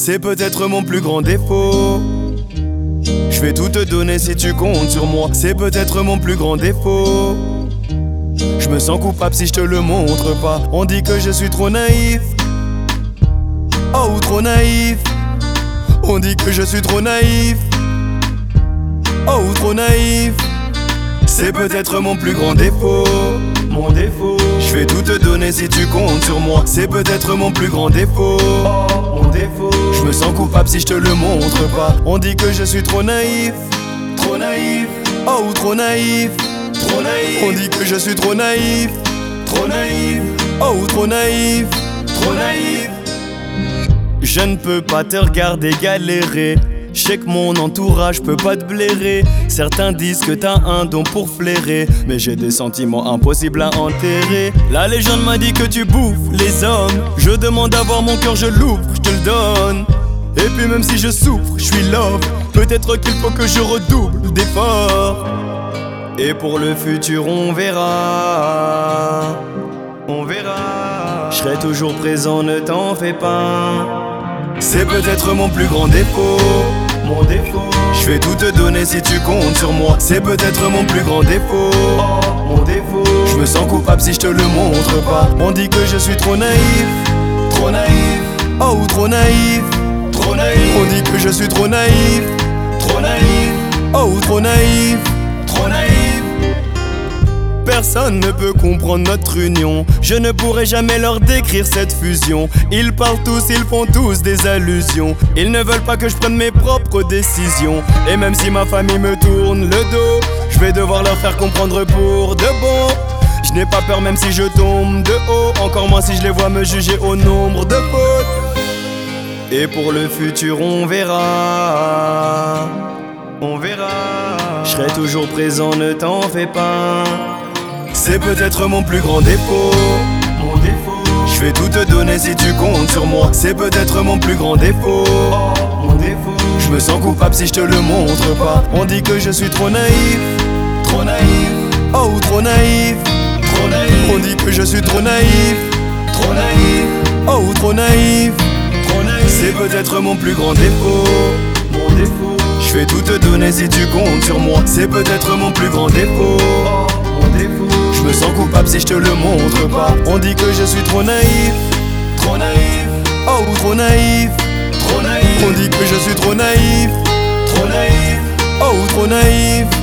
c'est peut-être mon plus grand défaut. Je vais tout te donner si tu comptes sur moi, c'est peut-être mon plus grand défaut. Je me sens coupable si je te le montre pas. On dit que je suis trop naïf. Oh, trop naïf. On dit que je suis trop naïf. Oh, trop naïf. C'est peut-être mon plus grand défaut. Mon défaut. Je vais tout te donner si tu comptes sur moi, c'est peut-être mon plus grand défaut. Oh, mon défaut. Je me sens coupable si je te le montre pas. On dit que je suis trop naïf. Trop naïf. Oh, trop naïf. Trop naïf. On dit que je suis trop naïf. Trop naïf. Oh, trop naïf. Trop naïf. Je ne peux pas te regarder galérer. Je sais que mon entourage peut pas te blairer. Certains disent que t'as un don pour flairer, mais j'ai des sentiments impossibles à enterrer. La légende m'a dit que tu bouffes les hommes. Je demande à voir mon cœur, je l'ouvre, je te le donne. Et puis même si je souffre, je suis love. Peut-être qu'il faut que je redouble d'efforts. Et pour le futur on verra. On verra. Je serai toujours présent, ne t'en fais pas. C'est peut-être mon plus grand défaut. Mon défaut. Je vais tout te donner si tu comptes sur moi, c'est peut-être mon plus grand défaut. Oh, mon défaut. Je me sens coupable si je te le montre pas. On dit que je suis trop naïf. Trop naïf. Oh, trop naïf. Trop naïf. On dit que je suis trop naïf. Trop naïf. Oh, trop naïf. Trop naïf. Personne ne peut comprendre notre union. Je ne pourrai jamais leur décrire cette fusion. Ils parlent tous, ils font tous des allusions. Ils ne veulent pas que je prenne mes propres décisions. Et même si ma famille me tourne le dos, je vais devoir leur faire comprendre pour de bon. Je n'ai pas peur même si je tombe de haut, encore moins si je les vois me juger au nombre de fautes. Et pour le futur on verra. On verra. Je serai toujours présent, ne t'en fais pas. C'est peut-être mon plus grand défaut. Mon défaut. Je vais tout te donner si tu comptes sur moi, c'est peut-être mon plus grand défaut. Oh, mon défaut. Je me sens coupable si je te le montre pas. On dit que je suis trop naïf. Trop naïf. Oh, trop naïf. Trop naïf. On dit que je suis trop naïf. Trop naïf. Oh, trop naïf. Trop naïf. C'est peut-être mon plus grand défaut. Mon défaut. Je vais tout te donner si tu comptes sur moi, c'est peut-être mon plus grand défaut. Oh, mon défaut. Je me sens coupable si je te le montre pas. On dit que je suis trop naïf. Trop naïf. Oh, trop naïf. Trop naïf. On dit que je suis trop naïf. Trop naïf. Oh, trop naïf.